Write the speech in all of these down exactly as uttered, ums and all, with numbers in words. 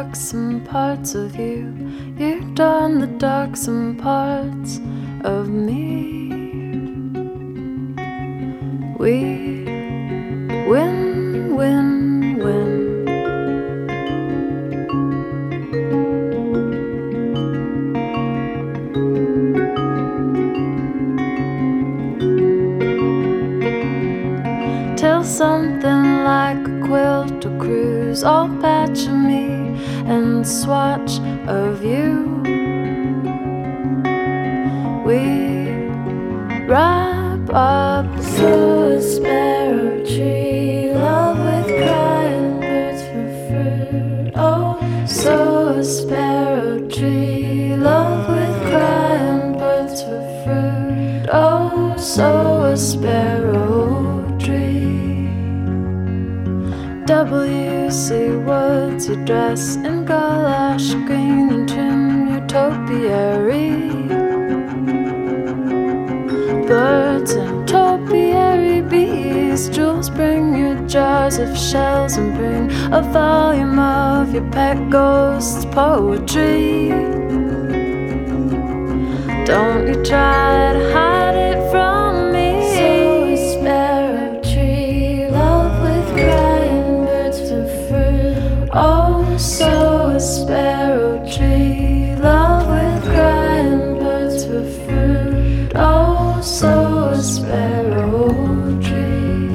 darksome parts of you. You darn the darksome parts of me. We win, win, win. Till something like a quilt or cruise, all patch of me and swatch of you. We wrap up so a sparrow tree, love with crying birds for fruit. Oh, so a sparrow tree, love with crying birds for fruit. Oh, so a sparrow tree. W C Woods, you dress in galash green and trim your topiary. Birds and topiary bees, jewels, bring your jars of shells and bring a volume of your pet ghost's poetry. Don't you try to hide it from me. So a sparrow tree, love with crying birds for fruit. Oh, so a sparrow tree, love with crying birds for fruit. Oh, so a sparrow tree.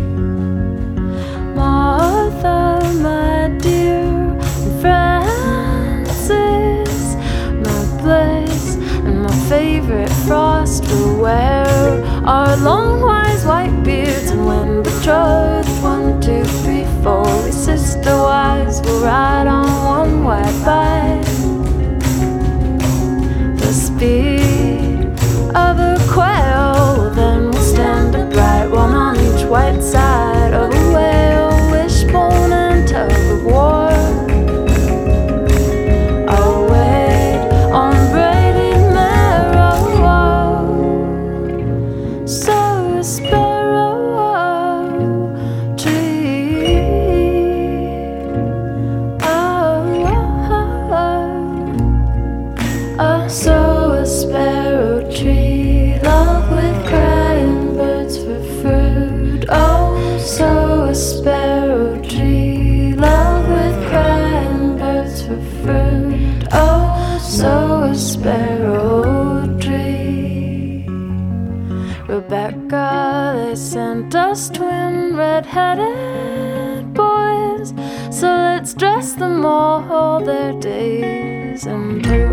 Martha, my dear, Francis, my place and my favorite frost will wear our long wise white beards, and when betrothed, one, two, three, four, we sister wives will ride on one white bike. The speed of a quail, then we'll stand upright, one on each white side of a whale, wishbone and tug of war. I'll wait on braided marrow, so a sparrow tree. Oh, oh, oh, so a sparrow tree, love with crying birds for fruit. Oh, so a sparrow tree, love with crying birds for fruit. Oh, so a sparrow tree. Rebecca, they sent us twin red-headed boys, so let's dress them all their days and